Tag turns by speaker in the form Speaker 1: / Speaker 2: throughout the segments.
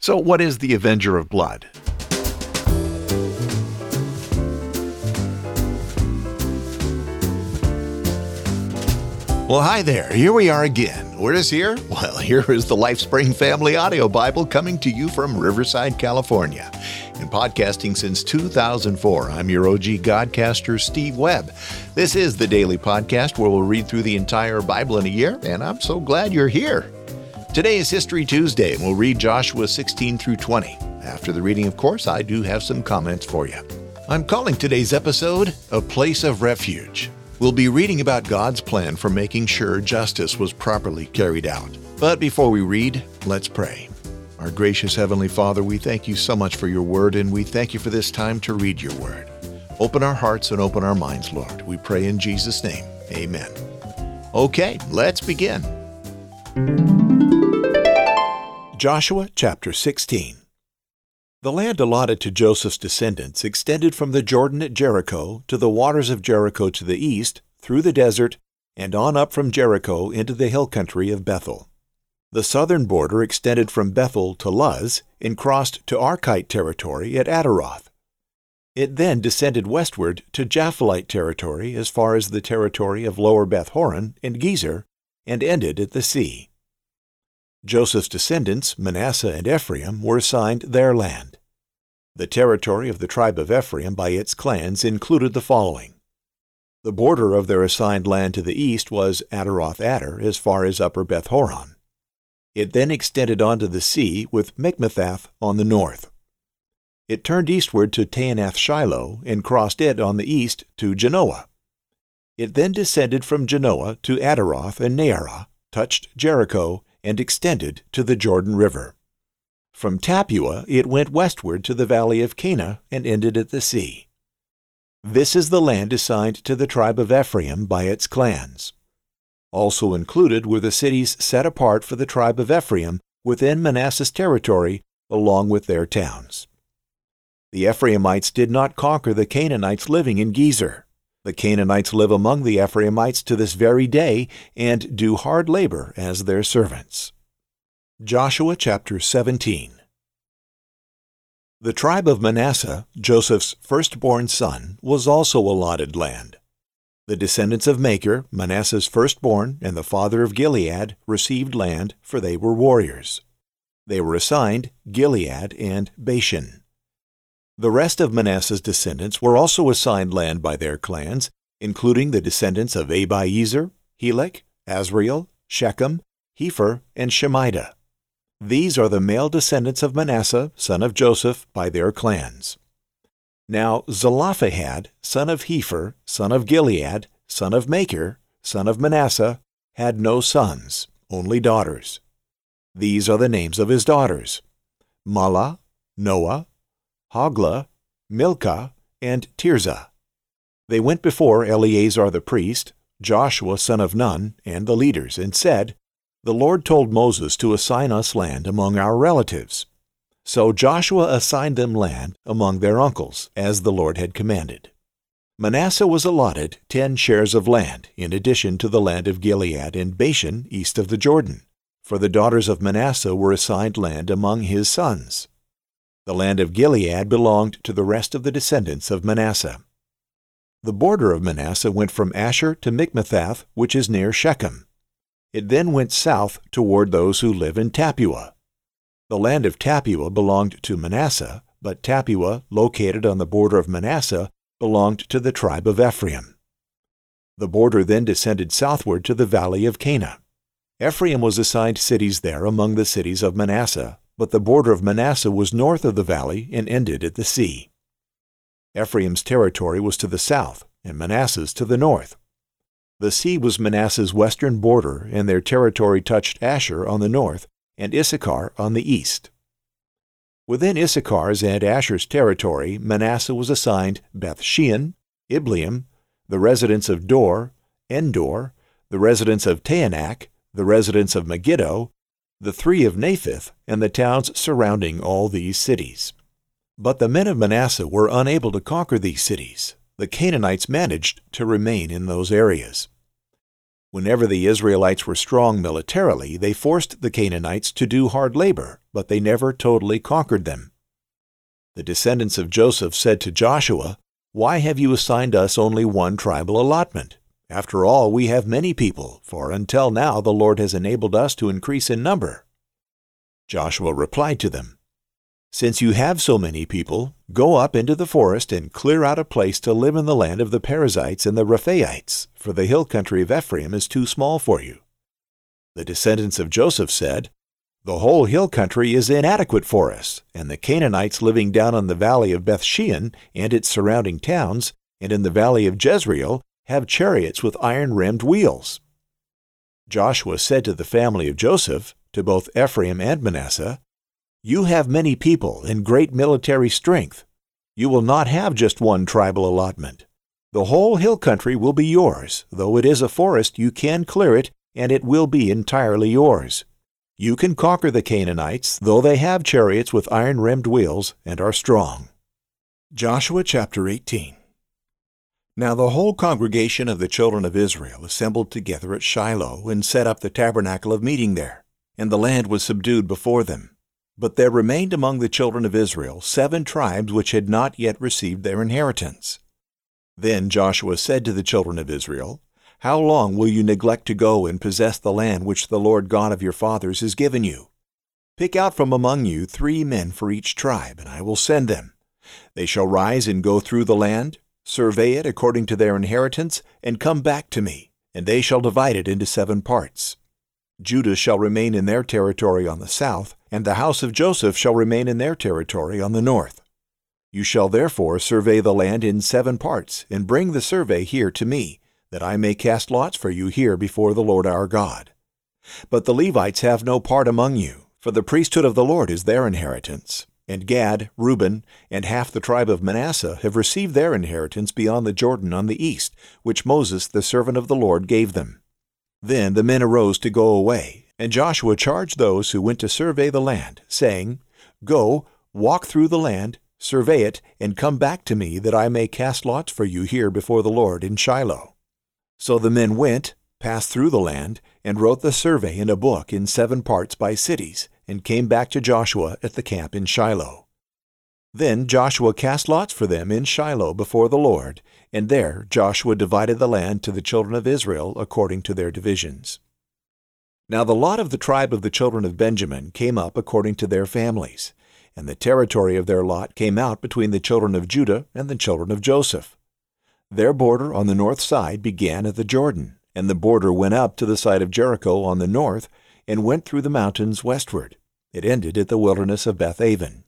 Speaker 1: So what is the Avenger of Blood? Well, hi there. Here we are again. Where is here? Well, here is the LifeSpring Family Audio Bible coming to you from Riverside, California. And podcasting since 2004, I'm your OG Godcaster, Steve Webb. This is the daily podcast where we'll read through the entire Bible in a year, and I'm so glad you're here. Today is History Tuesday, and we'll read Joshua 16 through 20. After the reading, of course, I do have some comments for you. I'm calling today's episode, A Place of Refuge. We'll be reading about God's plan for making sure justice was properly carried out. But before we read, let's pray. Our gracious Heavenly Father, we thank you so much for your word, and we thank you for this time to read your word. Open our hearts and open our minds, Lord. We pray in Jesus' name. Amen. Okay, let's begin. Joshua chapter 16. The land allotted to Joseph's descendants extended from the Jordan at Jericho to the waters of Jericho to the east, through the desert, and on up from Jericho into the hill country of Bethel. The southern border extended from Bethel to Luz and crossed to Archite territory at Ataroth. It then descended westward to Japhelite territory as far as the territory of Lower Beth Horon and Gezer, and ended at the sea. Joseph's descendants, Manasseh and Ephraim, were assigned their land. The territory of the tribe of Ephraim by its clans included the following. The border of their assigned land to the east was Ataroth Adar as far as Upper Beth Horon. It then extended onto the sea with Mikmethath on the north. It turned eastward to Taanath Shiloh and crossed it on the east to Genoa. It then descended from Genoa to Ataroth and Naarah, touched Jericho, and extended to the Jordan River. From Tappuah it went westward to the valley of Cana and ended at the sea. This is the land assigned to the tribe of Ephraim by its clans. Also included were the cities set apart for the tribe of Ephraim within Manasseh's territory, along with their towns. The Ephraimites did not conquer the Canaanites living in Gezer. The Canaanites live among the Ephraimites to this very day and do hard labor as their servants. Joshua chapter 17. The tribe of Manasseh, Joseph's firstborn son, was also allotted land. The descendants of Machir, Manasseh's firstborn, and the father of Gilead, received land, for they were warriors. They were assigned Gilead and Bashan. The rest of Manasseh's descendants were also assigned land by their clans, including the descendants of Abiezer, Helek, Azriel, Shechem, Hepher, and Shemida. These are the male descendants of Manasseh, son of Joseph, by their clans. Now Zelophehad, son of Hepher, son of Gilead, son of Machir, son of Manasseh, had no sons, only daughters. These are the names of his daughters: Mahlah, Noah, Hoglah, Milcah, and Tirzah. They went before Eleazar the priest, Joshua son of Nun, and the leaders, and said, "The Lord told Moses to assign us land among our relatives." So Joshua assigned them land among their uncles, as the Lord had commanded. Manasseh was allotted 10 shares of land, in addition to the land of Gilead and Bashan east of the Jordan, for the daughters of Manasseh were assigned land among his sons. The land of Gilead belonged to the rest of the descendants of Manasseh. The border of Manasseh went from Asher to Mikmethath, which is near Shechem. It then went south toward those who live in Tappuah. The land of Tappuah belonged to Manasseh, but Tappuah, located on the border of Manasseh, belonged to the tribe of Ephraim. The border then descended southward to the valley of Cana. Ephraim was assigned cities there among the cities of Manasseh, but the border of Manasseh was north of the valley and ended at the sea. Ephraim's territory was to the south, and Manasseh's to the north. The sea was Manasseh's western border, and their territory touched Asher on the north and Issachar on the east. Within Issachar's and Asher's territory, Manasseh was assigned Beth-shean, Ibleam, the residents of Dor, Endor, the residents of Taanach, the residents of Megiddo, the 3 of Naphith, and the towns surrounding all these cities. But the men of Manasseh were unable to conquer these cities. The Canaanites managed to remain in those areas. Whenever the Israelites were strong militarily, they forced the Canaanites to do hard labor, but they never totally conquered them. The descendants of Joseph said to Joshua, "Why have you assigned us only one tribal allotment? After all, we have many people, for until now the Lord has enabled us to increase in number." Joshua replied to them, "Since you have so many people, go up into the forest and clear out a place to live in the land of the Perizzites and the Rephaites, for the hill country of Ephraim is too small for you." The descendants of Joseph said, "The whole hill country is inadequate for us, and the Canaanites living down in the valley of Bethshean and its surrounding towns, and in the valley of Jezreel, have chariots with iron-rimmed wheels." Joshua said to the family of Joseph, to both Ephraim and Manasseh, "You have many people and great military strength. You will not have just one tribal allotment. The whole hill country will be yours. Though it is a forest, you can clear it, and it will be entirely yours. You can conquer the Canaanites, though they have chariots with iron-rimmed wheels and are strong." Joshua chapter 18. Now the whole congregation of the children of Israel assembled together at Shiloh and set up the tabernacle of meeting there, and the land was subdued before them. But there remained among the children of Israel 7 tribes which had not yet received their inheritance. Then Joshua said to the children of Israel, "How long will you neglect to go and possess the land which the Lord God of your fathers has given you? Pick out from among you 3 men for each tribe, and I will send them. They shall rise and go through the land, survey it according to their inheritance, and come back to me, and they shall divide it into 7 parts. Judah shall remain in their territory on the south, and the house of Joseph shall remain in their territory on the north. You shall therefore survey the land in 7 parts, and bring the survey here to me, that I may cast lots for you here before the Lord our God. But the Levites have no part among you, for the priesthood of the Lord is their inheritance. And Gad, Reuben, and half the tribe of Manasseh have received their inheritance beyond the Jordan on the east, which Moses the servant of the Lord gave them." Then the men arose to go away, and Joshua charged those who went to survey the land, saying, "Go, walk through the land, survey it, and come back to me, that I may cast lots for you here before the Lord in Shiloh." So the men went, passed through the land, and wrote the survey in a book in 7 parts by cities, and came back to Joshua at the camp in Shiloh. Then Joshua cast lots for them in Shiloh before the Lord, and there Joshua divided the land to the children of Israel according to their divisions. Now the lot of the tribe of the children of Benjamin came up according to their families, and the territory of their lot came out between the children of Judah and the children of Joseph. Their border on the north side began at the Jordan, and the border went up to the side of Jericho on the north, and went through the mountains westward. It ended at the wilderness of Beth-aven.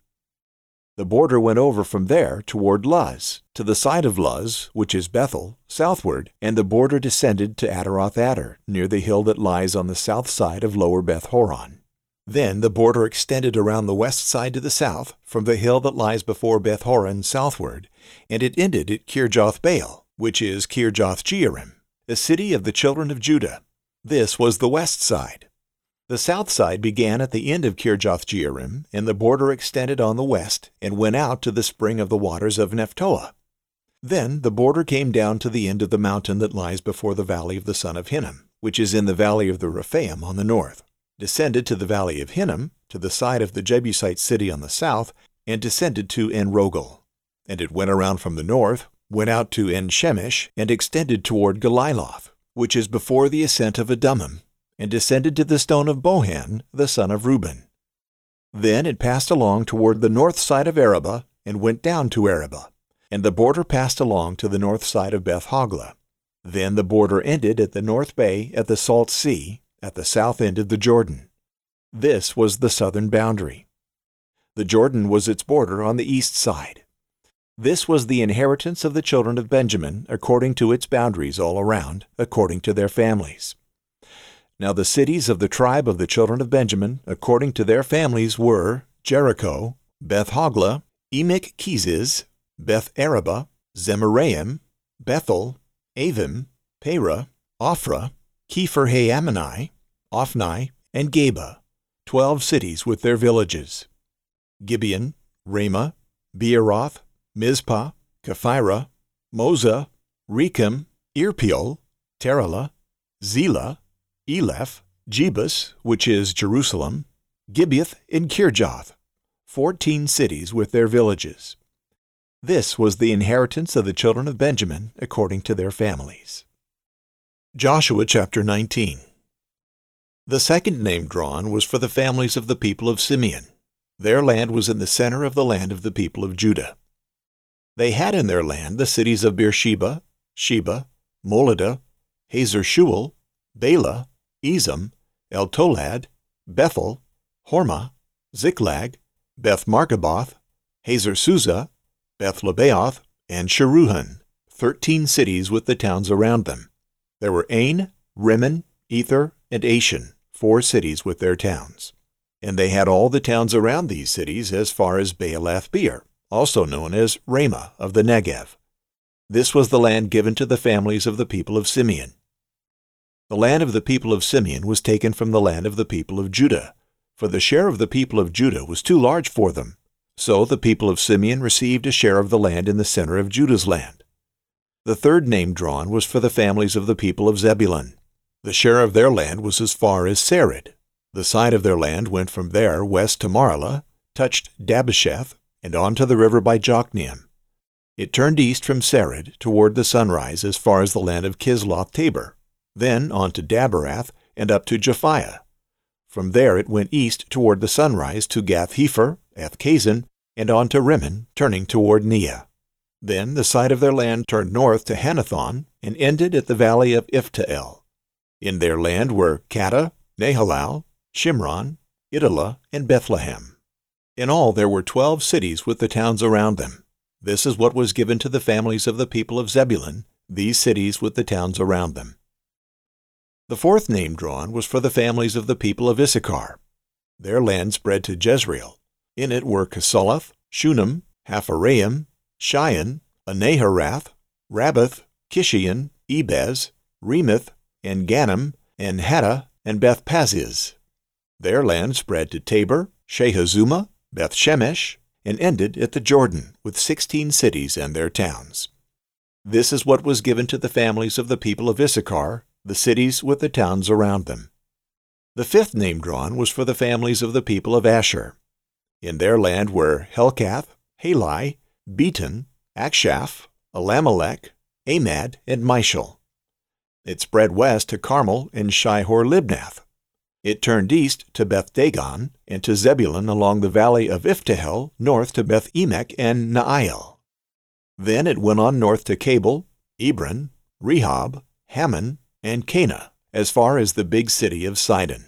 Speaker 1: The border went over from there toward Luz, to the side of Luz, which is Bethel, southward, and the border descended to Adaroth-adar, near the hill that lies on the south side of lower Beth-horon. Then the border extended around the west side to the south, from the hill that lies before Beth-horon southward, and it ended at Kirjath-baal, which is Kirjath-jearim, a city of the children of Judah. This was the west side. The south side began at the end of Kirjath-jearim, and the border extended on the west, and went out to the spring of the waters of Nephtoah. Then the border came down to the end of the mountain that lies before the valley of the son of Hinnom, which is in the valley of the Rephaim on the north, descended to the valley of Hinnom, to the side of the Jebusite city on the south, and descended to En-rogel. And it went around from the north, went out to En-shemesh, and extended toward Geliloth, which is before the ascent of Adummim, and descended to the stone of Bohan, the son of Reuben. Then it passed along toward the north side of Arabah, and went down to Arabah, and the border passed along to the north side of Beth-hoglah. Then the border ended at the north bay at the Salt Sea, at the south end of the Jordan. This was the southern boundary. The Jordan was its border on the east side. This was the inheritance of the children of Benjamin, according to its boundaries all around, according to their families. Now the cities of the tribe of the children of Benjamin, according to their families, were Jericho, Beth-hoglah, Emek-keziz, Beth-arabah, Zemaraim, Bethel, Avim, Perah, Ophrah, Kepher-haammonai, Ophni, and Geba, 12 cities with their villages. Gibeon, Ramah, Beeroth, Mizpah, Kephirah, Moza, Rechem, Irpeel, Teralah, Zelah, Eleph, Jebus, which is Jerusalem, Gibeath, and Kirjath, 14 cities with their villages. This was the inheritance of the children of Benjamin according to their families. Joshua chapter 19. The second name drawn was for the families of the people of Simeon. Their land was in the center of the land of the people of Judah. They had in their land the cities of Beersheba, Sheba, Moladah, Hazar-Shual, Bela, Ezem, El-Tolad, Bethel, Hormah, Ziklag, Beth-Marcaboth, Hazar-Suzah, Beth-Lebaoth, and Sharuhen, 13 cities with the towns around them. There were Ain, Rimmon, Ether, and Ashan, 4 cities with their towns. And they had all the towns around these cities as far as Baalath-beer, also known as Ramah of the Negev. This was the land given to the families of the people of Simeon. The land of the people of Simeon was taken from the land of the people of Judah, for the share of the people of Judah was too large for them. So the people of Simeon received a share of the land in the center of Judah's land. The third name drawn was for the families of the people of Zebulun. The share of their land was as far as Sarid. The side of their land went from there west to Marlah, touched Dabbesheth, and on to the river by Jokneam. It turned east from Sarid toward the sunrise as far as the land of Kisloth-Tabor, then on to Daberath and up to Japhiah. From there it went east toward the sunrise to Gath-Hepher, Ethkazin, and on to Rimmon, turning toward Neah. Then the side of their land turned north to Hanathon and ended at the valley of Ifta-el. In their land were Kattah, Nahalal, Shimron, Idalah, and Bethlehem. In all there were 12 cities with the towns around them. This is what was given to the families of the people of Zebulun, these cities with the towns around them. The fourth name drawn was for the families of the people of Issachar. Their land spread to Jezreel. In it were Casaloth, Shunem, Hapharaim, Shion, Anaharath, Rabbath, Kishion, Ebez, Remoth, and Ganim, and Hattah, and Beth-Paziz. Their land spread to Tabor, Shehazumah, Beth-Shemesh, and ended at the Jordan, with 16 cities and their towns. This is what was given to the families of the people of Issachar, the cities with the towns around them. The fifth name drawn was for the families of the people of Asher. In their land were Helkath, Halai, Beton, Akshaph, Elamelech, Amad, and Mishal. It spread west to Carmel and Shihor-Libnath. It turned east to Beth-Dagon and to Zebulun along the valley of Iftahel, north to Beth-Emek and Naail. Then it went on north to Cabul, Ebron, Rehob, Hammon, and Cana, as far as the big city of Sidon.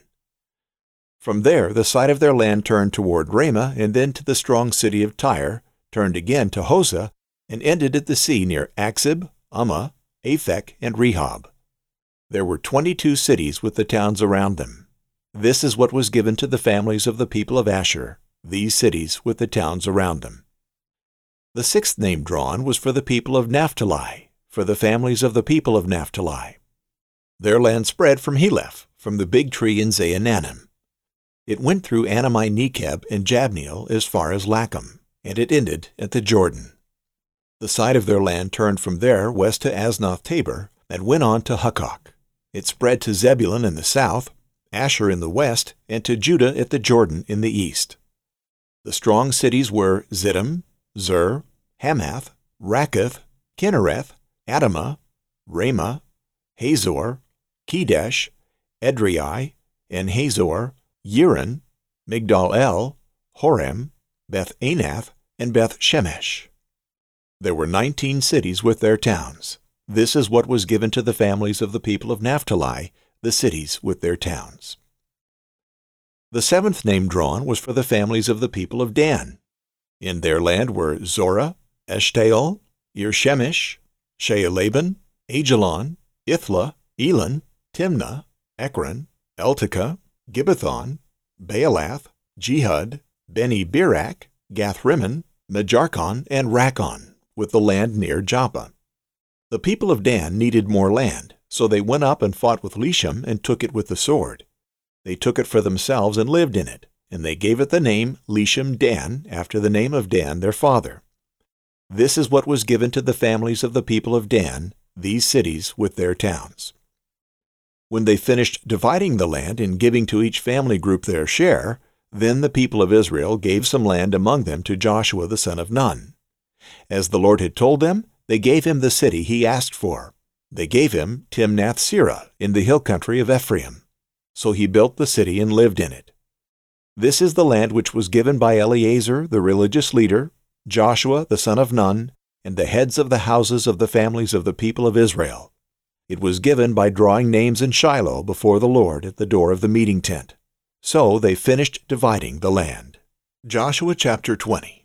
Speaker 1: From there the side of their land turned toward Ramah and then to the strong city of Tyre, turned again to Hosah, and ended at the sea near Aksib, Ummah, Aphek, and Rehob. There were 22 cities with the towns around them. This is what was given to the families of the people of Asher, these cities with the towns around them. The sixth name drawn was for the people of Naphtali, for the families of the people of Naphtali. Their land spread from Heleph, from the big tree in Zaanannim. It went through Anami-Nekeb and Jabneel as far as Lacham, and it ended at the Jordan. The side of their land turned from there west to Aznoth-Tabor and went on to Hukkok. It spread to Zebulun in the south, Asher in the west, and to Judah at the Jordan in the east. The strong cities were Ziddim, Zer, Hamath, Rakkath, Kinnereth, Adamah, Ramah, Hazor, Kedesh, Edrei, and Hazor, Yiron, Migdal-El, Horem, Beth-Anath, and Beth-Shemesh. There were 19 cities with their towns. This is what was given to the families of the people of Naphtali, the cities with their towns. The seventh name drawn was for the families of the people of Dan. In their land were Zorah, Eshtaol, Ir-Shemesh, Shealaban, Ajalon, Ithla, Elon, Timnah, Ekron, Eltekeh, Gibbethon, Baalath, Jehud, Beni-Berak, Gath-Rimmon, Mejarkon, and Rakkon, with the land near Joppa. The people of Dan needed more land, so they went up and fought with Leshem and took it with the sword. They took it for themselves and lived in it, and they gave it the name Leshem Dan, after the name of Dan their father. This is what was given to the families of the people of Dan, these cities with their towns. When they finished dividing the land and giving to each family group their share, then the people of Israel gave some land among them to Joshua the son of Nun. As the Lord had told them, they gave him the city he asked for. They gave him Timnath-Serah in the hill country of Ephraim. So he built the city and lived in it. This is the land which was given by Eleazar the religious leader, Joshua the son of Nun, and the heads of the houses of the families of the people of Israel. It was given by drawing names in Shiloh before the Lord at the door of the meeting tent. So they finished dividing the land. Joshua chapter 20.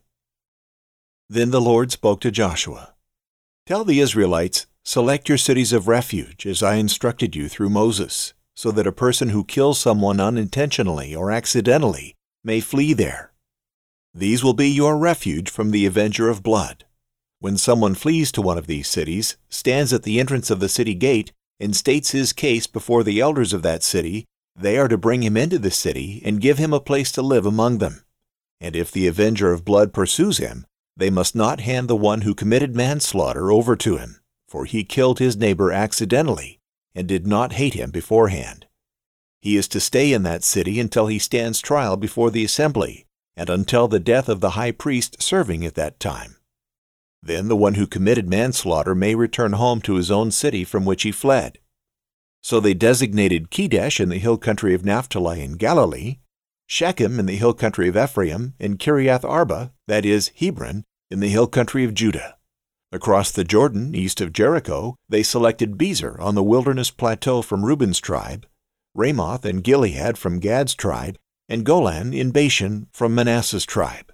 Speaker 1: Then the Lord spoke to Joshua. Tell the Israelites, select your cities of refuge as I instructed you through Moses, so that a person who kills someone unintentionally or accidentally may flee there. These will be your refuge from the avenger of blood. When someone flees to one of these cities, stands at the entrance of the city gate, and states his case before the elders of that city, they are to bring him into the city and give him a place to live among them. And if the avenger of blood pursues him, they must not hand the one who committed manslaughter over to him, for he killed his neighbor accidentally and did not hate him beforehand. He is to stay in that city until he stands trial before the assembly, and until the death of the high priest serving at that time. Then the one who committed manslaughter may return home to his own city from which he fled. So they designated Kedesh in the hill country of Naphtali in Galilee, Shechem in the hill country of Ephraim, and Kiriath Arba, that is, Hebron, in the hill country of Judah. Across the Jordan, east of Jericho, they selected Bezer on the wilderness plateau from Reuben's tribe, Ramoth and Gilead from Gad's tribe, and Golan in Bashan from Manasseh's tribe.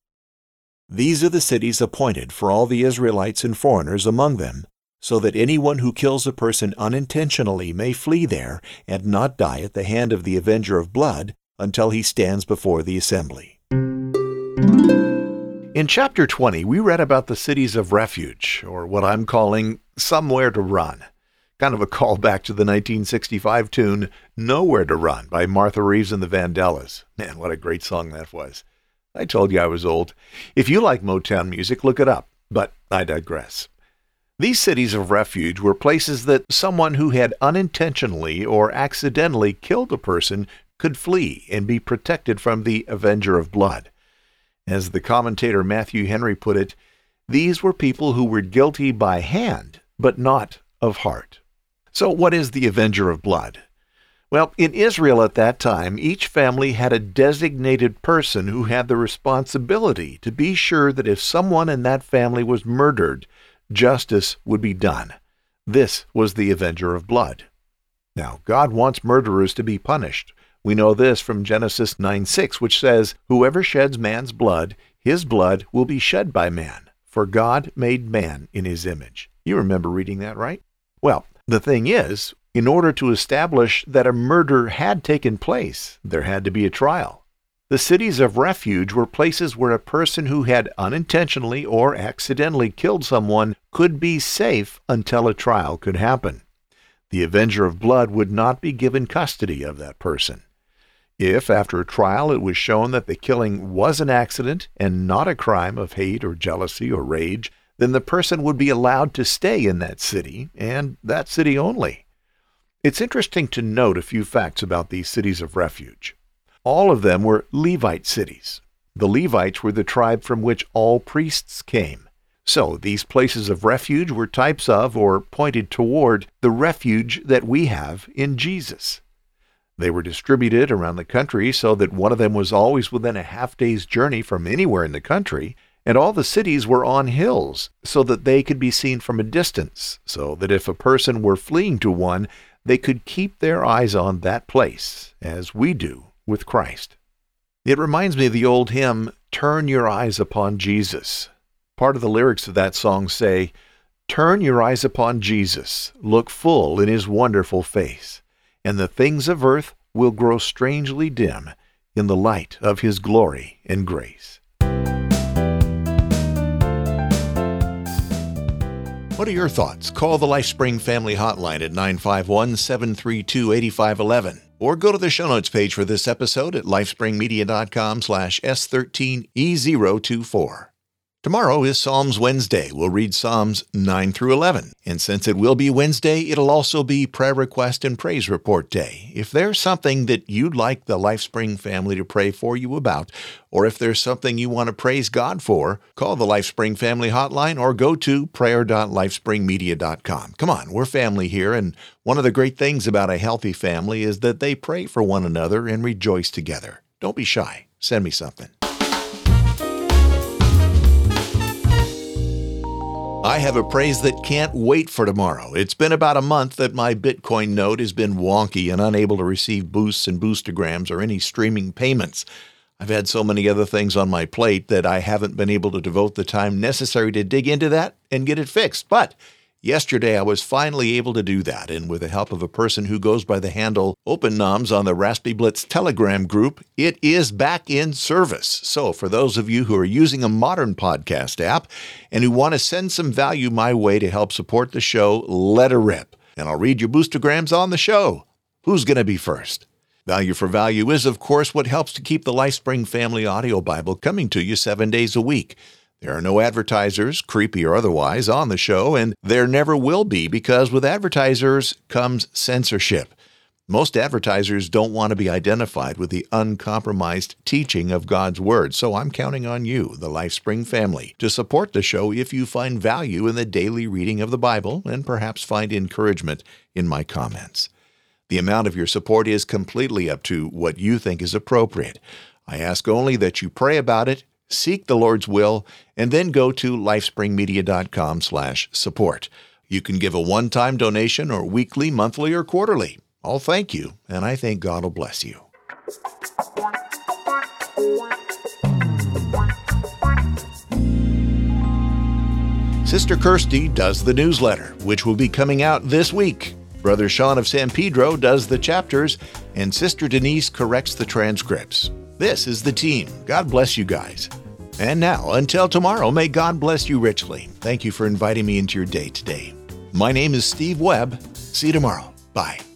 Speaker 1: These are the cities appointed for all the Israelites and foreigners among them, so that anyone who kills a person unintentionally may flee there and not die at the hand of the avenger of blood until he stands before the assembly. In chapter 20, we read about the cities of refuge, or what I'm calling somewhere to run. Kind of a callback to the 1965 tune Nowhere to Run by Martha Reeves and the Vandellas. Man, what a great song that was. I told you I was old. If you like Motown music, look it up, but I digress. These cities of refuge were places that someone who had unintentionally or accidentally killed a person could flee and be protected from the avenger of blood. As the commentator Matthew Henry put it, these were people who were guilty by hand, but not of heart. So what is the avenger of blood? Well, in Israel at that time, each family had a designated person who had the responsibility to be sure that if someone in that family was murdered, justice would be done. This was the avenger of blood. Now, God wants murderers to be punished. We know this from Genesis 9:6, which says, "Whoever sheds man's blood, his blood will be shed by man, for God made man in his image." You remember reading that, right? Well, the thing is, in order to establish that a murder had taken place, there had to be a trial. The cities of refuge were places where a person who had unintentionally or accidentally killed someone could be safe until a trial could happen. The avenger of blood would not be given custody of that person. If, after a trial, it was shown that the killing was an accident and not a crime of hate or jealousy or rage, then the person would be allowed to stay in that city, and that city only. It's interesting to note a few facts about these cities of refuge. All of them were Levite cities. The Levites were the tribe from which all priests came. So these places of refuge were types of, or pointed toward, the refuge that we have in Jesus. They were distributed around the country so that one of them was always within a half-day's journey from anywhere in the country, and all the cities were on hills so that they could be seen from a distance, so that if a person were fleeing to one, they could keep their eyes on that place, as we do with Christ. It reminds me of the old hymn, "Turn Your Eyes Upon Jesus." Part of the lyrics of that song say, "Turn your eyes upon Jesus, look full in his wonderful face, and the things of earth will grow strangely dim in the light of his glory and grace." What are your thoughts? Call the LifeSpring Family Hotline at 951-732-8511 or go to the show notes page for this episode at lifespringmedia.com/S13E024. Tomorrow is Psalms Wednesday. We'll read Psalms 9 through 11. And since it will be Wednesday, it'll also be Prayer Request and Praise Report Day. If there's something that you'd like the LifeSpring family to pray for you about, or if there's something you want to praise God for, call the LifeSpring Family Hotline or go to prayer.lifespringmedia.com. Come on, we're family here, and one of the great things about a healthy family is that they pray for one another and rejoice together. Don't be shy. Send me something. I have a praise that can't wait for tomorrow. It's been about a month that my Bitcoin node has been wonky and unable to receive boosts and boostograms or any streaming payments. I've had so many other things on my plate that I haven't been able to devote the time necessary to dig into that and get it fixed. But yesterday I was finally able to do that, and with the help of a person who goes by the handle OpenNoms on the Raspy Blitz Telegram group, it is back in service. So for those of you who are using a modern podcast app and who want to send some value my way to help support the show, let her rip. And I'll read your boostograms on the show. Who's going to be first? Value for Value is, of course, what helps to keep the LifeSpring Family Audio Bible coming to you 7 days a week. There are no advertisers, creepy or otherwise, on the show, and there never will be because with advertisers comes censorship. Most advertisers don't want to be identified with the uncompromised teaching of God's Word, so I'm counting on you, the LifeSpring family, to support the show if you find value in the daily reading of the Bible and perhaps find encouragement in my comments. The amount of your support is completely up to what you think is appropriate. I ask only that you pray about it, seek the Lord's will, and then go to lifespringmedia.com/support. You can give a one-time donation or weekly, monthly, or quarterly. I'll thank you, and I think God will bless you. Sister Kirsty does the newsletter, which will be coming out this week. Brother Sean of San Pedro does the chapters, and Sister Denise corrects the transcripts. This is the team. God bless you guys. And now, until tomorrow, may God bless you richly. Thank you for inviting me into your day today. My name is Steve Webb. See you tomorrow. Bye.